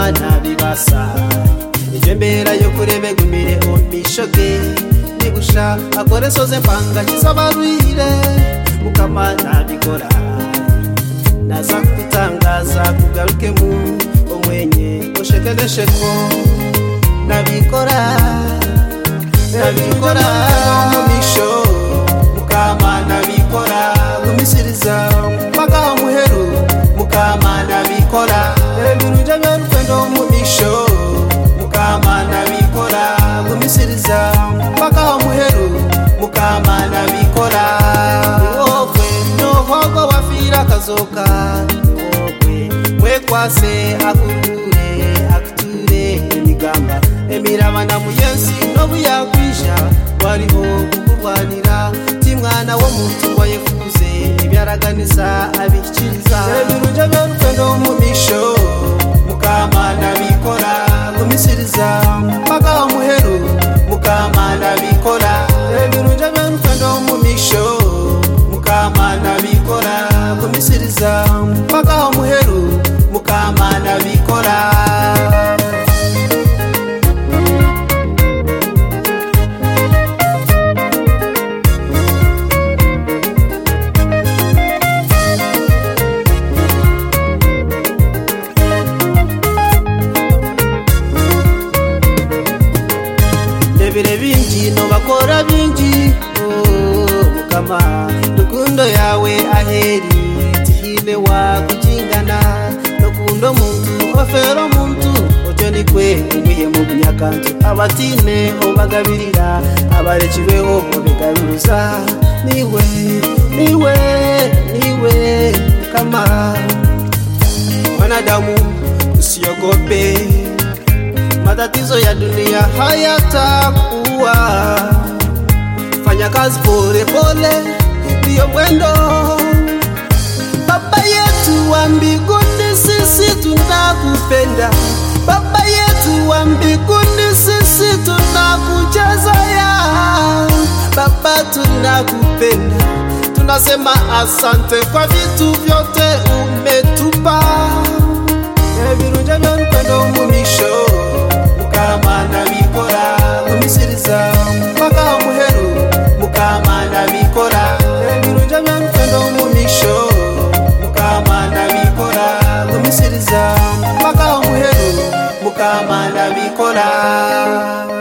nabibasa ijembera yo kurebe gumire omishoge nibusha akore soze mpanga kisabaruire Mukama nabikora naza kutangaza kugaruke mu omwenye oshekelesheko nabikora mumisho Mukama nabikora kumisiriza mpaka muheru Mukama nabikora ebirunja by'urukwendo mumisho Mukama nabikora kumisiriza mpaka muheru Mukama nabikora wowe nohogo wafira kazoka wowe mwekwase akuture emigamba emiraba na muyensi n'obuyakwisha wariho kukurwanira timwana wo muntu ngo yefuze ibyaraganisa abikiriza ebirunja by'urukwendo mumisho Mukama nabikora kumisiriza mpaka muheru Mukama nabikora ebirunja by'urukwendo mumisho Mukama nabikora kumisiriza mpaka muheru Mukama nabikora Ebire bingi no bakora bingi Mukama rukundo yawe aheri tihine wa kujingana rukundo muntu ofero muntu ojo nikwe umwiye mu binyakantu abatine obagabirira abarekibeho mubigaruza niwe Mukama wanadamu usiogope matatizo ya dunia hayatakuwa fanya kazi pole pole ndiyo mwendo Baba yetu wa mbinguni sisi tunakupenda Baba yetu wa mbinguni sisi tunakujazaya Baba tunakupenda tunasema asante kwa vitu vyote umetupa ebirunja by'urukwendo mumisho Mukama nabikora kumisiriza mpaka muheru Mukama nabikora ebirunja by'urukwendo mumisho Mukama nabikora kumisiriza mpaka muheru Mukama nabikora